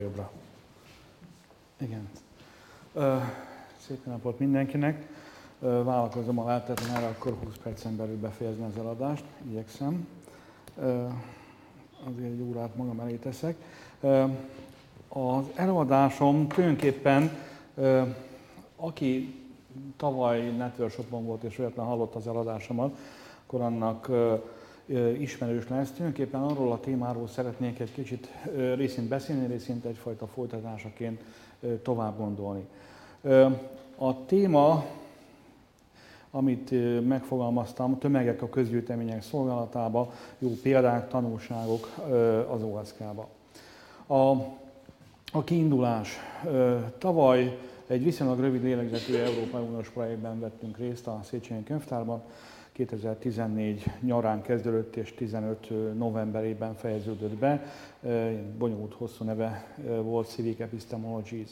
Jobbra. Igen. Szép napot mindenkinek. Vállalkozom a lehetetlen erre, akkor 20 percen belül befejezni az eladást. Igyekszem. Azért egy órát magam elé teszek. Az eladásom tulajdonképpen, aki tavaly networkshopon volt és olyatlan hallott az eladásomat, akkor annak ismerős lesz. Tulajdonképpen arról a témáról szeretnék egy kicsit részint beszélni, részint egyfajta folytatásaként tovább gondolni. A téma, amit megfogalmaztam, tömegek a közgyűjtemények szolgálatába, jó példák, tanulságok az OSK-ba. A kiindulás. Tavaly egy viszonylag rövid lélegzetű Európai Uniós projektben vettünk részt a Széchenyi Könyvtárban. 2014 nyarán kezdődött és 15 novemberében fejeződött be. Bonyolult hosszú neve volt, Civic Epistemologies.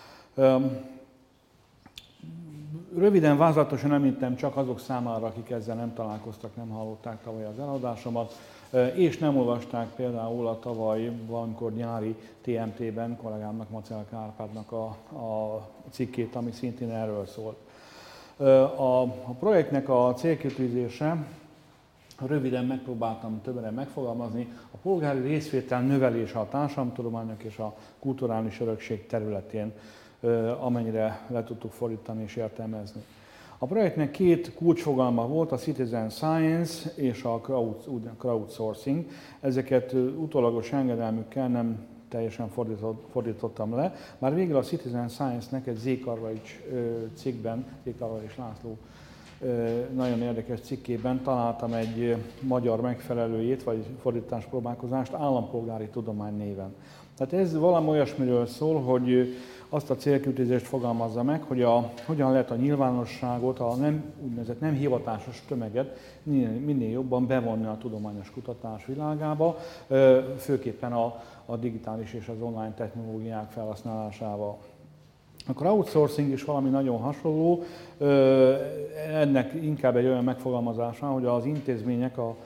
Röviden, vázlatosan említem csak azok számára, akik ezzel nem találkoztak, nem hallották tavaly az eladásomat, és nem olvasták például a tavaly valamikor nyári TMT-ben kollégámnak, Macelka Árpádnak a cikkét, ami szintén erről szólt. A projektnek a célkitűzése, röviden megpróbáltam többre megfogalmazni, a polgári részvétel növelése a társadalomtudományok és a kulturális örökség területén, amennyire le tudtuk fordítani és értelmezni. A projektnek két kulcsfogalma volt, a citizen science és a crowdsourcing. Ezeket utólagos engedelmükkel nem teljesen fordítottam le. Már végül a Citizen Science-nek egy Zékarvaics cikkben, Zékarvaics László nagyon érdekes cikkében találtam egy magyar megfelelőjét, vagy fordításpróbálkozást, állampolgári tudomány néven. Tehát ez valami olyasmiről szól, hogy azt a célkitűzést fogalmazza meg, hogy hogyan lehet a nyilvánosságot, a úgynevezett nem hivatásos tömeget minél jobban bevonni a tudományos kutatás világába, főképpen a digitális és az online technológiák felhasználásával. A crowdsourcing is valami nagyon hasonló, ennek inkább egy olyan megfogalmazása, hogy az intézmények a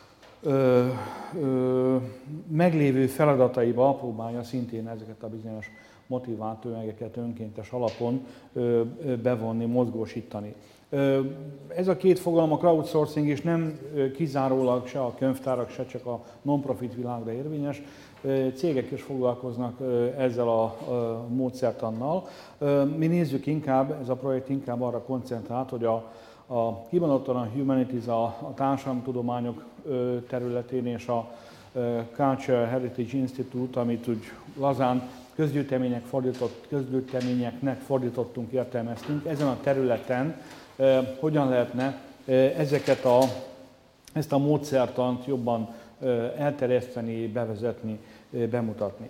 meglévő feladataiba próbálja szintén ezeket a bizonyos motivált tömegeket önkéntes alapon bevonni, mozgósítani. Ez a két fogalom, a crowdsourcing is nem kizárólag se a könyvtárak, se csak a non-profit világra érvényes. Cégek is foglalkoznak ezzel a módszertannal. Mi nézzük inkább, ez a projekt inkább arra koncentrált, hogy a kimondottan a humanities, a társadalomtudományok területén és a Cultural Heritage Institute, amit úgy lazán közgyűjteményeknek fordítottunk, értelmeztünk, ezen a területen hogyan lehetne ezt a módszertant jobban elterjeszteni, bevezetni, bemutatni.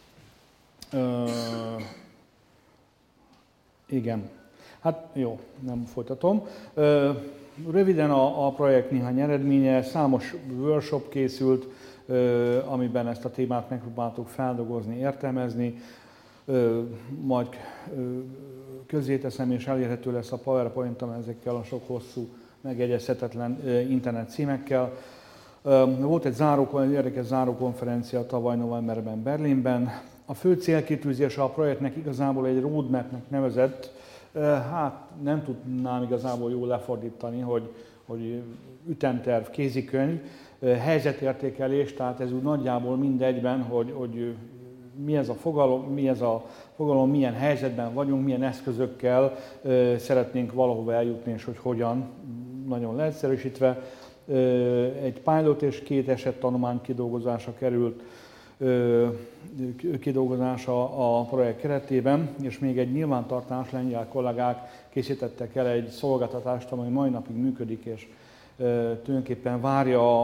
Igen. Hát jó, nem folytatom. Röviden a projekt néhány eredménye, számos workshop készült, amiben ezt a témát megpróbáltuk feldolgozni, értelmezni, majd közzéteszem és elérhető lesz a PowerPoint-om ezekkel a sok hosszú, megjegyezhetetlen internet címekkel. Volt egy érdekes zárókonferencia tavaly novemberben Berlinben. A fő célkitűzése a projektnek igazából egy roadmapnek nevezett, hát nem tudnám igazából jól lefordítani, hogy ütemterv, kézikönyv, helyzetértékelés, tehát ez úgy nagyjából mindegyben, hogy mi ez a fogalom, milyen helyzetben vagyunk, milyen eszközökkel szeretnénk valahova eljutni, és hogy hogyan, nagyon leegyszerűsítve. Egy pilot és 2 esettanulmány kidolgozása került a projekt keretében, és még egy nyilvántartás, lengyel kollégák készítettek el egy szolgáltatást, amely mai napig működik, és tulajdonképpen várja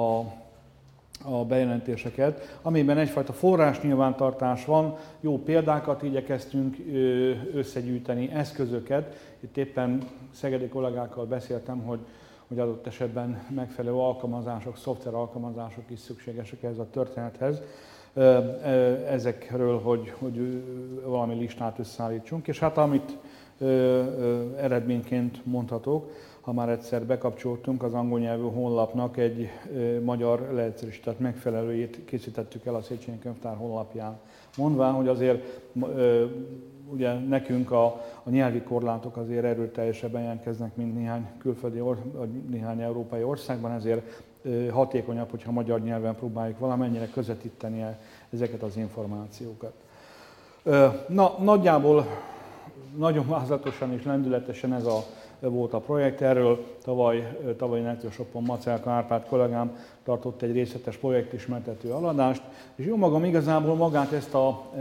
a bejelentéseket, amiben egyfajta forrásnyilvántartás van, jó példákat igyekeztünk összegyűjteni, eszközöket. Itt éppen szegedi kollégákkal beszéltem, hogy adott esetben megfelelő alkalmazások, szoftver alkalmazások is szükségesek ez a történethez. Ezekről, hogy valami listát összeállítsunk. És hát amit eredményként mondhatok, ha már egyszer bekapcsoltunk, az angol nyelvű honlapnak egy magyar leegyszerűsített megfelelőjét készítettük el a Széchenyi Könyvtár honlapján. Mondván, hogy azért ugye nekünk a nyelvi korlátok azért erőteljesebben jelentkeznek, mint néhány külföldi vagy néhány európai országban, ezért hatékonyabb, hogyha magyar nyelven próbáljuk valamennyire közvetíteni ezeket az információkat. Na, nagyjából nagyon vázlatosan és lendületesen ez volt a projekt. Erről tavaly Networkshopon Macelka Árpád kollégám tartott egy részletes projektismertető eladást, és jó magam igazából magát ezt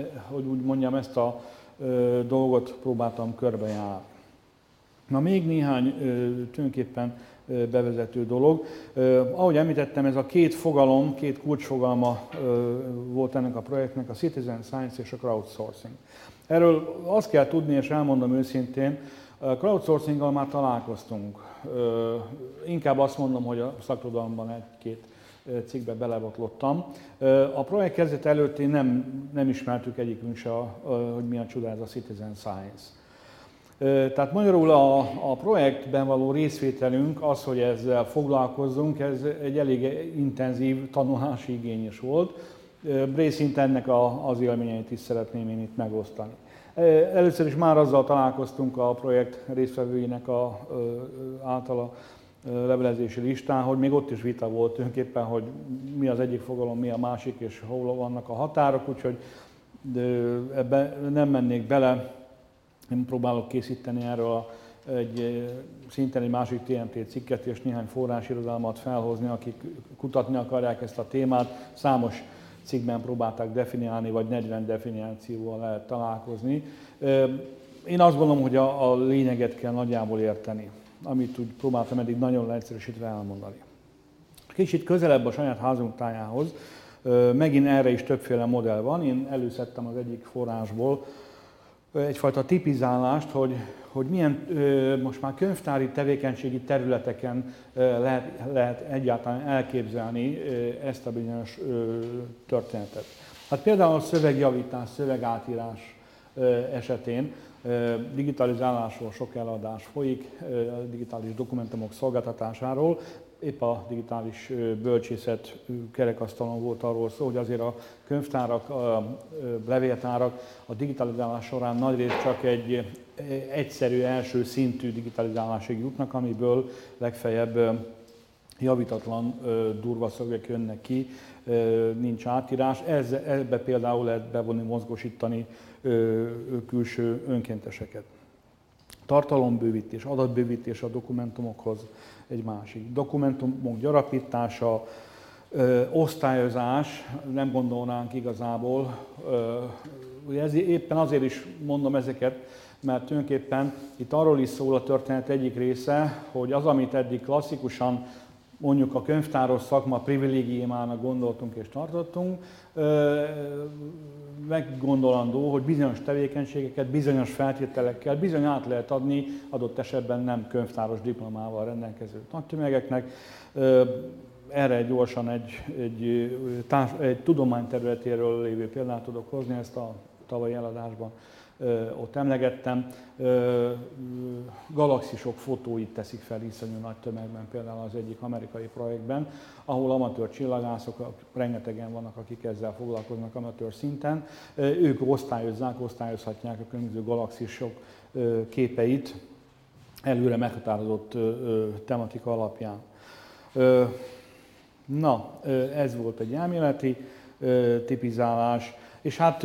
a dolgot próbáltam körbejárni. Na, még néhány tulajdonképpen bevezető dolog. Ahogy említettem, ez a két kulcsfogalma volt ennek a projektnek, a citizen science és a crowdsourcing. Erről azt kell tudni, és elmondom őszintén, a crowdsourcinggal már találkoztunk. Inkább azt mondom, hogy a szakirodalomban egy-két cikkbe belebotlottam. A projekt kezdet előtt én nem ismertük egyikünk se, hogy milyen csoda ez a citizen science. Tehát magyarul a projektben való részvételünk, az, hogy ezzel foglalkozzunk, ez egy elég intenzív tanulási igény is volt. Részint ennek az élményeit is szeretném én itt megosztani. Először is már azzal találkoztunk a projekt résztvevőinek általa levelezési listán, hogy még ott is vita volt tulajdonképpen, hogy mi az egyik fogalom, mi a másik, és hol vannak a határok, úgyhogy ebbe nem mennék bele. Én próbálok készíteni erről szintén egy másik TNT cikket és néhány forrásirodalmat felhozni, akik kutatni akarják ezt a témát. Számos cikkben próbálták definiálni, vagy 40 definícióval lehet találkozni. Én azt gondolom, hogy a lényeget kell nagyjából érteni, amit úgy próbáltam eddig nagyon leegyszerűsítve elmondani. Kicsit közelebb a saját házunk tájához, megint erre is többféle modell van. Én előszedtem az egyik forrásból egyfajta tipizálást, hogy milyen most már könyvtári tevékenységi területeken lehet egyáltalán elképzelni ezt a bizonyos történetet. Hát például a szövegjavítás, szövegátírás esetén digitalizálásról sok eladás folyik, digitális dokumentumok szolgáltatásáról. Épp a digitális bölcsészet kerekasztalon volt arról szó, hogy azért a könyvtárak, a levéltárak a digitalizálás során nagyrészt csak egy egyszerű első szintű digitalizálásig jutnak, amiből legfeljebb javítatlan durva szövegek jönnek ki, nincs átírás. Ebbe például lehet bevonni, mozgósítani külső önkénteseket. Tartalombővítés, adatbővítés a dokumentumokhoz egy másik. Dokumentumok gyarapítása, osztályozás, nem gondolnánk igazából. Éppen azért is mondom ezeket, mert tulajdonképpen itt arról is szól a történet egyik része, hogy az, amit eddig klasszikusan mondjuk a könyvtáros szakma privilégiumának gondoltunk és tartottunk, meggondolandó, hogy bizonyos tevékenységeket bizonyos feltételekkel bizony át lehet adni, adott esetben nem könyvtáros diplomával rendelkező nagytömegeknek. Erre gyorsan egy tudományterületéről lévő példát tudok hozni, ezt a tavalyi eladásban ott emlegettem. Galaxisok fotóit teszik fel iszonyú nagy tömegben, például az egyik amerikai projektben, ahol amatőr csillagászok, rengetegen vannak, akik ezzel foglalkoznak amatőr szinten. Ők osztályozhatják a különböző galaxisok képeit előre meghatározott tematika alapján. Na, ez volt egy elméleti tipizálás, és hát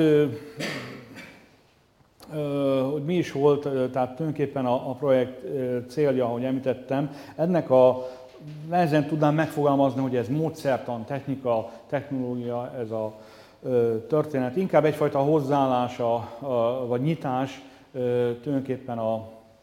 hogy mi is volt, tehát tulajdonképpen a projekt célja, ahogy említettem, ennek nehezen tudnám megfogalmazni, hogy ez módszertan, technika, technológia, ez a történet. Inkább egyfajta hozzáállása, vagy nyitás tulajdonképpen a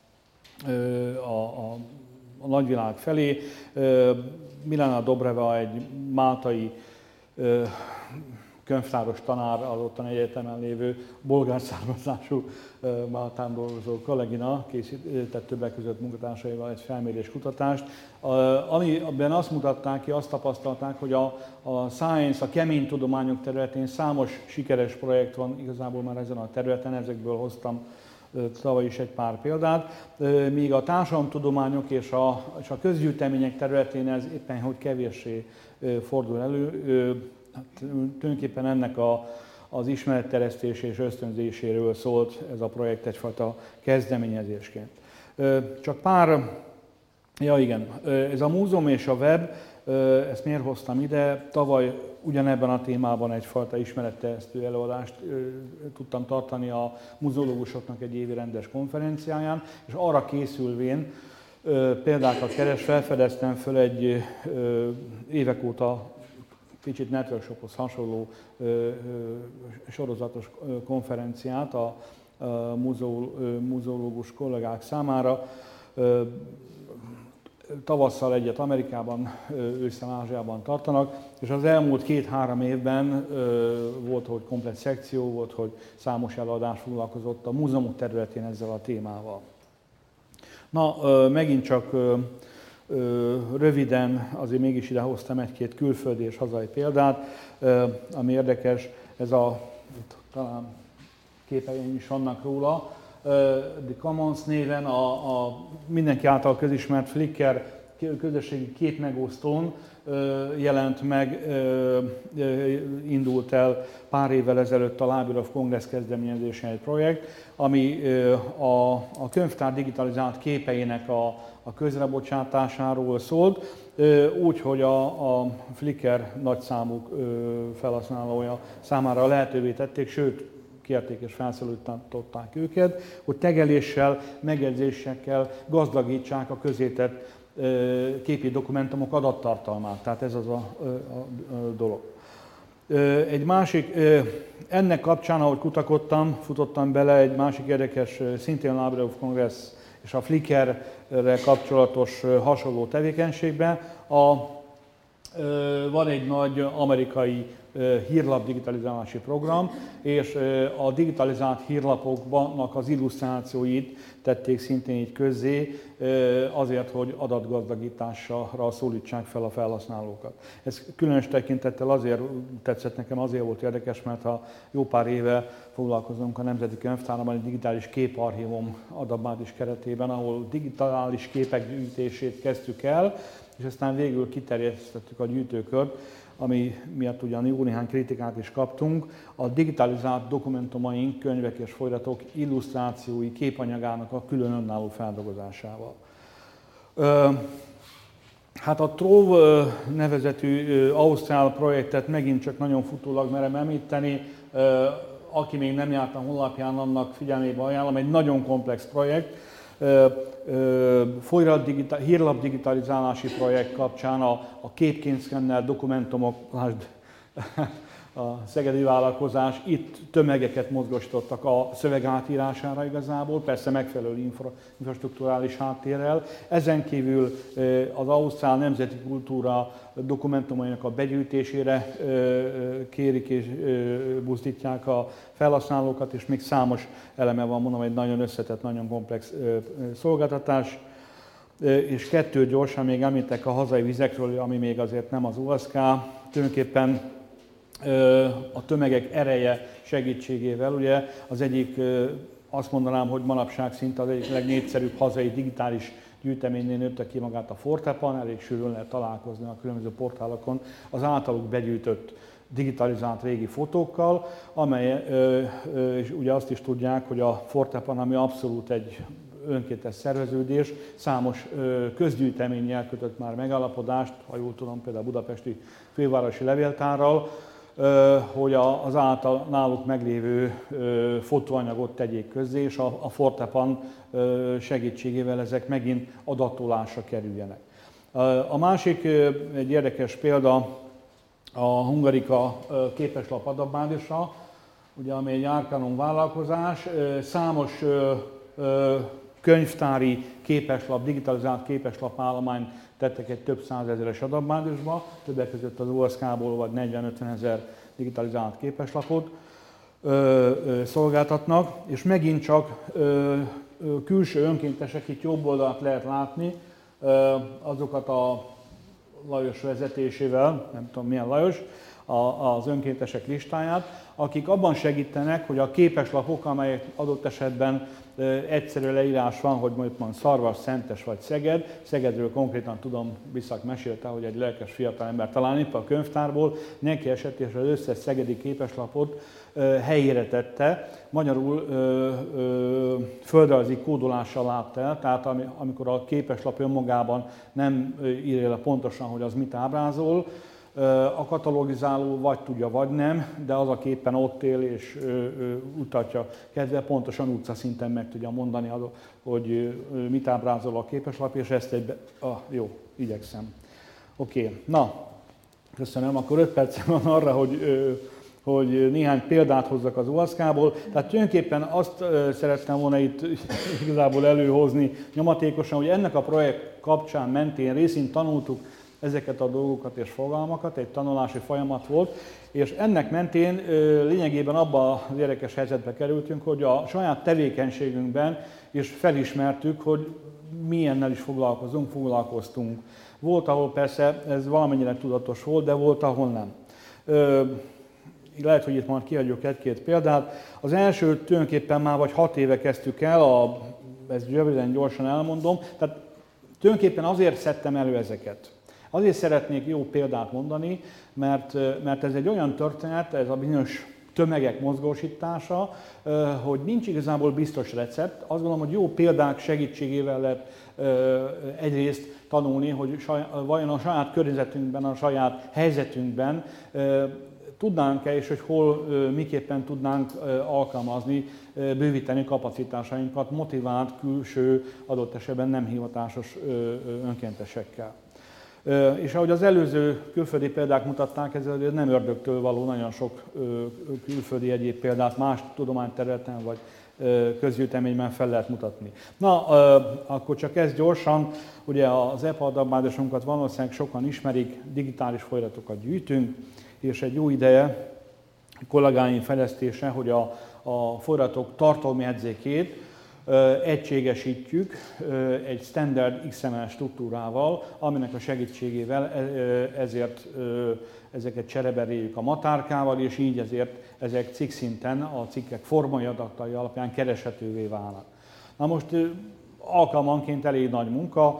nagyvilág felé. Milana Dobreva egy máltai könyvtáros tanár, az ottani egyetemen lévő bolgár származású Máltán dolgozó kollégina készített többek között munkatársaival egy felmérés kutatást, amiben azt mutatták ki, azt tapasztalták, hogy a science, a kemény tudományok területén számos sikeres projekt van igazából már ezen a területen, ezekből hoztam tavaly is egy pár példát, míg a társadalomtudományok és a közgyűjtemények területén ez éppen hogy kevéssé fordul elő. Hát, tulajdonképpen ennek az ismeretterjesztés és ösztönzéséről szólt ez a projekt egyfajta kezdeményezésként. Csak pár, ja igen, ez a múzeum és a web, ezt miért hoztam ide? Tavaly ugyanebben a témában egyfajta ismeretterjesztő előadást tudtam tartani a muzeológusoknak egy évi rendes konferenciáján, és arra készülvén példákat felfedeztem föl egy évek óta kicsit network shophoz hasonló sorozatos konferenciát a muzeológus kollégák számára. Tavasszal egyet Amerikában, ősszel Ázsiában tartanak, és az elmúlt 2-3 évben volt, hogy komplet szekció, volt, hogy számos előadás foglalkozott a múzeumok területén ezzel a témával. Na, megint csak röviden, azért mégis ide hoztam egy-két külföldi és hazai példát, ami érdekes, ez talán képeim is vannak róla, The Commons néven a mindenki által közismert Flickr közösségi képmegosztón jelent meg, indult el pár évvel ezelőtt a Library of Congress kezdeményezésen egy projekt, ami a könyvtár digitalizált képeinek a közrebocsátásáról szólt, úgy, hogy a Flickr nagyszámú felhasználója számára lehetővé tették, sőt, kérték és felszólították őket, hogy tegeléssel, megjegyzésekkel gazdagítsák a közzétett képi dokumentumok adattartalmát. Tehát ez az a dolog. Egy másik, ennek kapcsán, ahogy kutakodtam, futottam bele egy másik érdekes, szintén a Library of Congress és a Flickr-re kapcsolatos hasonló tevékenységbe. Van egy nagy amerikai hírlap digitalizálási program, és a digitalizált hírlapoknak az illusztrációit tették szintén így közzé, azért, hogy adatgazdagításra szólítsák fel a felhasználókat. Ez különös tekintettel azért tetszett nekem, azért volt érdekes, mert ha jó pár éve foglalkozunk a Nemzeti Könyvtárban egy digitális képarchívum adatbázis keretében, ahol digitális képek gyűjtését kezdtük el, és aztán végül kiterjesztettük a gyűjtőkört, ami miatt ugyan jó néhány kritikát is kaptunk, a digitalizált dokumentumaink, könyvek és folyamatok illusztrációi képanyagának a külön önálló feldolgozásával. Hát a Trove nevezetű ausztrál projektet megint csak nagyon futólag merem említeni, aki még nem járt a honlapján, annak figyelmébe ajánlom, egy nagyon komplex projekt, hírlap digitalizálási projekt kapcsán a képként szkennelt dokumentumok, lásd, a szegedi vállalkozás itt tömegeket mozgosítottak a szöveg átírására igazából, persze megfelelő infrastrukturális háttérrel. Ezen kívül az ausztrál nemzeti kultúra dokumentumainak a begyűjtésére kérik és buzdítják a felhasználókat, és még számos eleme van, mondom, egy nagyon összetett, nagyon komplex szolgáltatás. És kettő gyorsan még említek a hazai vizekről, ami még azért nem az OSK, tulajdonképpen a tömegek ereje segítségével. Ugye az egyik, azt mondanám, hogy manapság szinte az egyik legnépszerűbb hazai digitális gyűjteménynél nőtte ki magát a Fortepan, elég sűrűn lehet találkozni a különböző portálokon az általuk begyűjtött digitalizált régi fotókkal, amely, és ugye azt is tudják, hogy a Fortepan, ami abszolút egy önkéntes szerveződés, számos közgyűjteménnyel kötött már megállapodást, ha jól tudom, például a budapesti fővárosi levéltárral, hogy az által náluk meglévő fotóanyagot tegyék közzé, és a Fortepan segítségével ezek megint adatolásra kerüljenek. A másik egy érdekes példa a Hungarika képeslap adatbázisa, ugye, ami egy Arcanum vállalkozás, számos könyvtári képeslap, digitalizált képeslap állományt tettek egy több százezeres adatbázisba, többek között az OSK-ból vagy 40-50 ezer digitalizált képeslapot szolgáltatnak, és megint csak külső önkéntesek, itt jobb oldalt lehet látni, azokat a Lajos vezetésével, nem tudom milyen Lajos, az önkéntesek listáját, akik abban segítenek, hogy a képeslapok, amelyek adott esetben egyszerű leírás van, hogy mondjuk Szarvas, Szentes vagy Szeged. Szegedről konkrétan tudom, Visszak mesélte, hogy egy lelkes fiatalember talán épp a könyvtárból neki esett, és az összes szegedi képeslapot helyére tette. Magyarul földrajzi kódolással látta el, tehát amikor a képeslap önmagában nem írja le pontosan, hogy az mit ábrázol, a katalogizáló vagy tudja, vagy nem, de az, aki éppen ott él és utatja kedve, pontosan utcaszinten meg tudja mondani, hogy mit ábrázol a képeslap, és ezt jó, igyekszem. Oké, na, köszönöm. Akkor 5 perc van arra, hogy néhány példát hozzak az OASK-ból. Tehát tulajdonképpen azt szerettem volna itt igazából előhozni nyomatékosan, hogy ennek a projekt kapcsán mentén részint tanultuk ezeket a dolgokat és fogalmakat, egy tanulási folyamat volt, és ennek mentén lényegében abba az érdekes helyzetbe kerültünk, hogy a saját tevékenységünkben is felismertük, hogy milyennel is foglalkoztunk. Volt, ahol persze ez valamennyire tudatos volt, de volt, ahol nem. Lehet, hogy itt majd kiadjuk 1-2 példát. Az első tulajdonképpen már vagy 6 éve kezdtük el, ezt röviden, gyorsan elmondom, tehát tulajdonképpen azért szedtem elő ezeket. Azért szeretnék jó példát mondani, mert ez egy olyan történet, ez a bizonyos tömegek mozgósítása, hogy nincs igazából biztos recept. Azt gondolom, hogy jó példák segítségével lehet egyrészt tanulni, hogy vajon a saját környezetünkben, a saját helyzetünkben tudnánk-e, és hogy hol, miképpen tudnánk alkalmazni, bővíteni kapacitásainkat motivált, külső, adott esetben nem hivatásos önkéntesekkel. És ahogy az előző külföldi példák mutatták, ez nem ördögtől való, nagyon sok külföldi egyéb példát más tudományterületen vagy közgyűjteményben fel lehet mutatni. Na, akkor csak ez gyorsan, ugye az EPA adatbázisunkat valószínűleg sokan ismerik, digitális folyamatokat gyűjtünk, és egy jó ideje kollégáim fejlesztése, hogy a folyamatok tartalmi jegyzékét egységesítjük egy standard XML struktúrával, aminek a segítségével ezért ezeket csereberéljük a matárkával, és így ezért ezek cikk szinten a cikkek formai adatai alapján kereshetővé válnak. Na most alkalmanként elég nagy munka,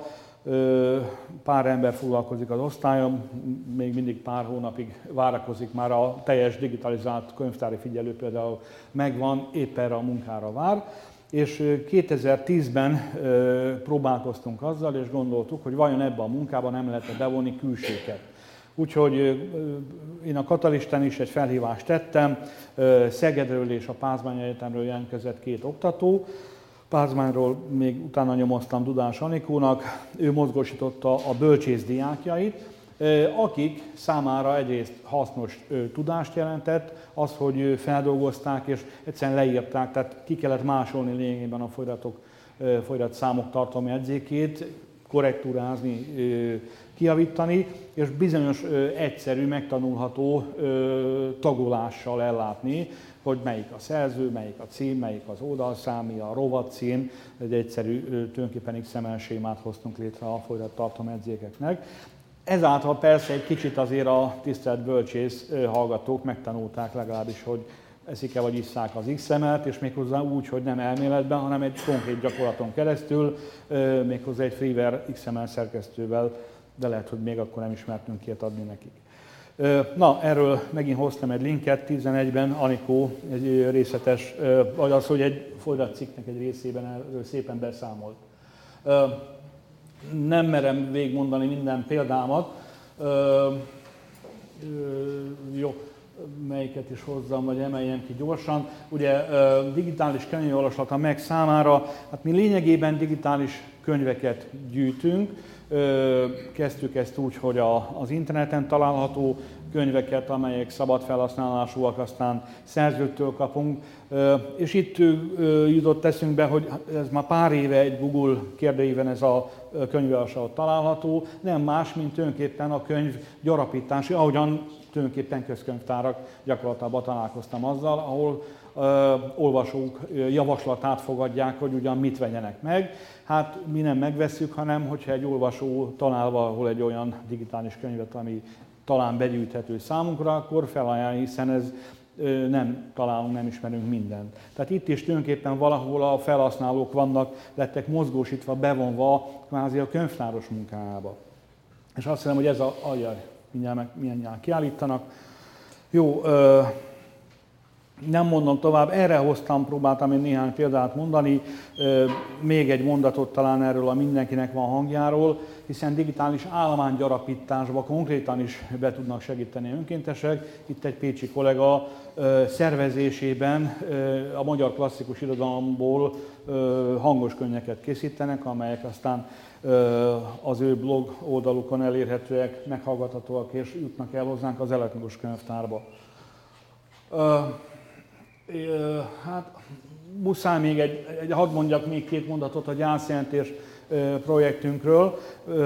pár ember foglalkozik az osztályon, még mindig pár hónapig várakozik, már a teljes digitalizált könyvtári figyelő például megvan, épp erre a munkára vár. És 2010-ben próbálkoztunk azzal, és gondoltuk, hogy vajon ebbe a munkába nem lehet bevonni külsőket. Úgyhogy én a Katalistán is egy felhívást tettem, Szegedről és a Pázmány Egyetemről jelentkezett 2 oktató, Pázmányról még utána nyomoztam Dudás Anikónak, ő mozgósította a bölcsész diákjait, akik számára egyrészt hasznos tudást jelentett, az, hogy feldolgozták és egyszerűen leírták, tehát ki kellett másolni lényegében a folydatszámok tartalmi jegyzékét, korrektúrázni, kijavítani, és bizonyos egyszerű, megtanulható tagolással ellátni, hogy melyik a szerző, melyik a cím, melyik az oldalszám, mi a rovatcím, egy egyszerű, tulajdonképpen XML sémát hoztunk létre a folydattartalmi jegyzékeknek. Ezáltal persze egy kicsit azért a tisztelt bölcsész hallgatók megtanulták legalábbis, hogy eszik-e vagy isszák az XML-t, és méghozzá úgy, hogy nem elméletben, hanem egy konkrét gyakorlaton keresztül, méghozzá egy freeware XML szerkesztővel, de lehet, hogy még akkor nem ismertünk ilyet adni nekik. Na, erről megint hoztam egy linket, 11-ben Anikó egy részletes, vagy az, hogy egy fordatcikknek egy részében erről szépen beszámolt. Nem merem végigmondani minden példámat, jó, melyiket is hozzam, vagy emeljem ki gyorsan. Ugye digitális könyvolvaslat a meg számára, hát mi lényegében digitális könyveket gyűjtünk. Kezdtük ezt úgy, hogy az interneten található könyveket, amelyek szabad felhasználásúak, aztán szerzőktől kapunk. És itt jutott eszünkbe, hogy ez már pár éve egy Google kérdőíven ez a könyvolvasat található, nem más, mint tulajdonképpen a könyv gyarapítási, ahogyan tulajdonképpen közkönyvtárak gyakorlatában találkoztam azzal, ahol olvasók javaslatát fogadják, hogy ugyan mit vegyenek meg. Hát mi nem megvesszük, hanem hogyha egy olvasó talál valahol egy olyan digitális könyvet, ami talán begyűjthető számunkra, akkor felajánlani, hiszen ez nem találunk, nem ismerünk mindent. Tehát itt is tulajdonképpen valahol a felhasználók lettek mozgósítva, bevonva kvázi a könyvtáros munkájába. És azt hiszem, hogy ez mindjárt kiállítanak. Jó, nem mondom tovább, próbáltam én néhány példát mondani, még egy mondatot talán erről a mindenkinek van hangjáról, hiszen digitális állománygyarapításba konkrétan is be tudnak segíteni önkéntesek. Itt egy pécsi kollega szervezésében a magyar klasszikus irodalomból hangos könnyeket készítenek, amelyek aztán az ő blog oldalukon elérhetőek, meghallgathatóak és jutnak el hozzánk az elektronikus könyvtárba. Hát muszáj még hadd mondjak még két mondatot a gyászjelentés projektünkről.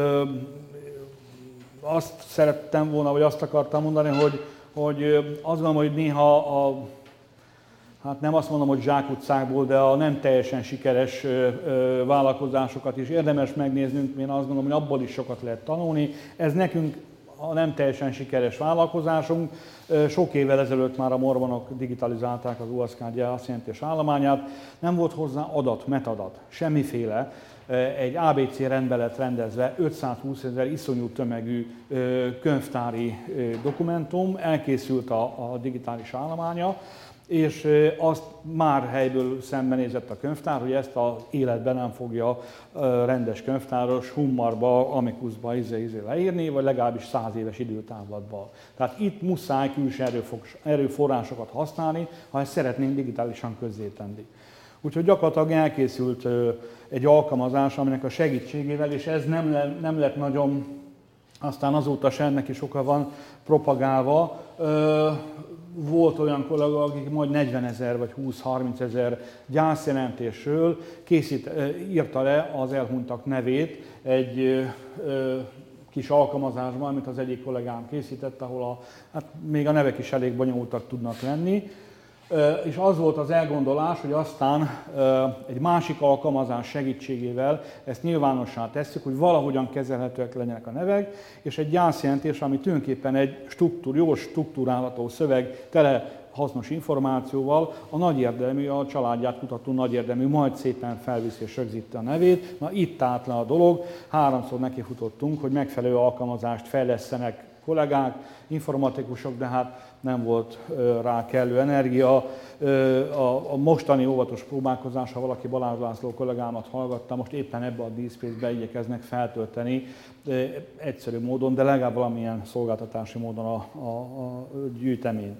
Azt szerettem volna, vagy azt akartam mondani, hogy azt gondolom, hogy néha hát nem azt mondom, hogy zsákutcákból, de a nem teljesen sikeres vállalkozásokat is érdemes megnéznünk. Én azt gondolom, hogy abból is sokat lehet tanulni. Ez nekünk a nem teljesen sikeres vállalkozásunk. Sok évvel ezelőtt már a mormonok digitalizálták az USZK gyászjelentés állományát. Nem volt hozzá adat, metadat, semmiféle. Egy ABC rendbe lett rendezve 520 000 iszonyú tömegű könyvtári dokumentum, elkészült a digitális állománya, és azt már helyből szembenézett a könyvtár, hogy ezt az életben nem fogja rendes könyvtáros hummarba, amikuszba leírni, vagy legalábbis 100 éves időtávlatba. Tehát itt muszáj külső erőforrásokat használni, ha ezt szeretnénk digitálisan közzétenni. Úgyhogy gyakorlatilag elkészült egy alkalmazás, aminek a segítségével, és ez nem lett nagyon, aztán azóta se ennek is oka van propagálva. Volt olyan kollega, akik majd 40 000 vagy 20-30 000 gyászjelentésről írta le az elhunytak nevét egy kis alkalmazásban, amit az egyik kollégám készített, ahol hát még a nevek is elég bonyolultak tudnak lenni. És az volt az elgondolás, hogy aztán egy másik alkalmazás segítségével ezt nyilvánossá tesszük, hogy valahogyan kezelhetőek legyenek a nevek, és egy gyászjelentés, ami tulajdonképpen egy jól struktúrálható szöveg, tele hasznos információval, a nagy érdemű, a családját kutató nagy érdemű majd szépen felviszi és rögzíti a nevét. Na itt állt le a dolog, 3-szor nekifutottunk, hogy megfelelő alkalmazást fejlesztenek kollégák, informatikusok, de hát nem volt rá kellő energia. A mostani óvatos próbálkozás, ha valaki Balázs László kollégámat hallgatta, most éppen ebbe a DSpace-be igyekeznek feltölteni egyszerű módon, de legalább valamilyen szolgáltatási módon a gyűjteményt.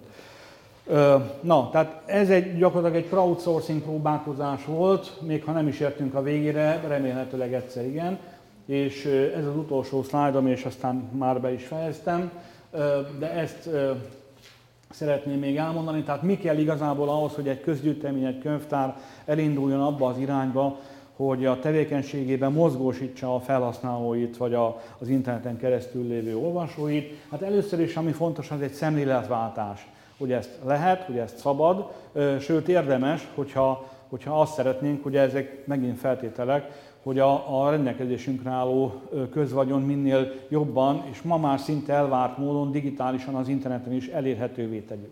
Na, tehát ez gyakorlatilag egy crowdsourcing próbálkozás volt, még ha nem is értünk a végére, remélhetőleg egyszer igen. És ez az utolsó szlájdom, és aztán már be is fejeztem, de ezt szeretném még elmondani. Tehát mi kell igazából ahhoz, hogy egy közgyűjtemény, egy könyvtár elinduljon abba az irányba, hogy a tevékenységében mozgósítsa a felhasználóit, vagy az interneten keresztül lévő olvasóit. Hát először is, ami fontos, az egy szemléletváltás, hogy ezt lehet, hogy ezt szabad, sőt érdemes, hogyha azt szeretnénk, hogy ezek megint feltételek, hogy a rendelkezésünkre álló közvagyon minél jobban, és ma már szinte elvárt módon digitálisan az interneten is elérhetővé tegyük.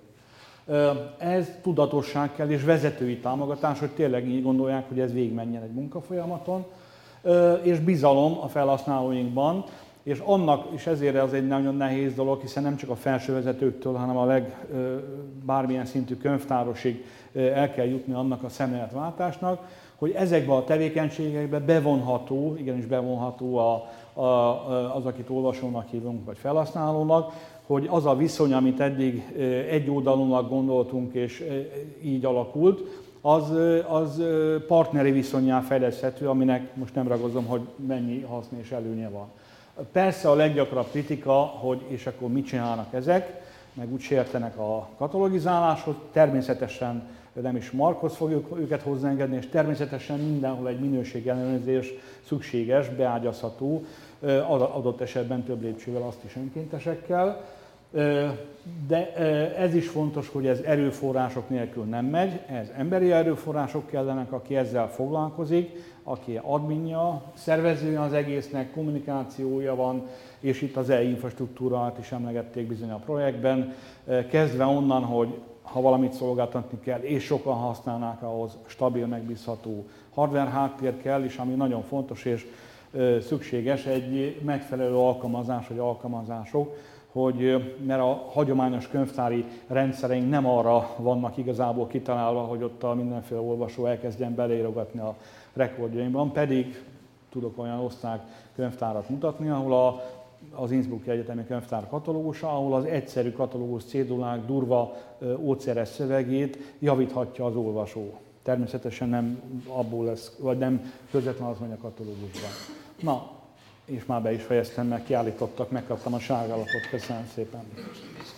Ez tudatosság kell és vezetői támogatás, hogy tényleg így gondolják, hogy ez végigmenjen egy munkafolyamaton, és bizalom a felhasználóinkban, és ezért ez egy nagyon nehéz dolog, hiszen nem csak a felső vezetőktől, hanem a bármilyen szintű könyvtárosig el kell jutni annak a szemléletváltásnak, hogy ezekbe a tevékenységekbe bevonható, igenis bevonható az, akit olvasónak hívunk, vagy felhasználónak, hogy az a viszony, amit eddig egyoldalúnak gondoltunk, és így alakult, az partneri viszonnyá fejleszthető, aminek most nem ragozom, hogy mennyi haszna és előnye van. Persze a leggyakrabb kritika, hogy és akkor mit csinálnak ezek, meg úgy sértenek a katalogizáláshoz, természetesen nem is Markhoz fogjuk őket hozzáengedni, és természetesen mindenhol egy minőségellenőrzés szükséges, beágyazható, adott esetben több lépcsővel, azt is önkéntesekkel. De ez is fontos, hogy ez erőforrások nélkül nem megy, ez emberi erőforrások kellenek, aki ezzel foglalkozik, aki adminja, szervezője az egésznek, kommunikációja van, és itt az e-infrastruktúrát is emlegették bizony a projektben, kezdve onnan, hogy ha valamit szolgáltatni kell, és sokan használnák, ahhoz stabil, megbízható hardware háttér kell, és ami nagyon fontos és szükséges, egy megfelelő alkalmazás vagy alkalmazások, mert a hagyományos könyvtári rendszereink nem arra vannak igazából kitalálva, hogy ott a mindenféle olvasó elkezdjen beleírogatni a rekordjaimban, pedig tudok olyan osztrák könyvtárat mutatni, ahol az Innsbrucki Egyetemi Könyvtár katalógusa, ahol az egyszerű katalógus cédulák durva óceres szövegét javíthatja az olvasó. Természetesen nem abból lesz, vagy nem közvetlen az, hogy a katalógusban. Na, és már be is fejeztem, mert kiállítottak, megkaptam a sárga lapot. Köszönöm szépen.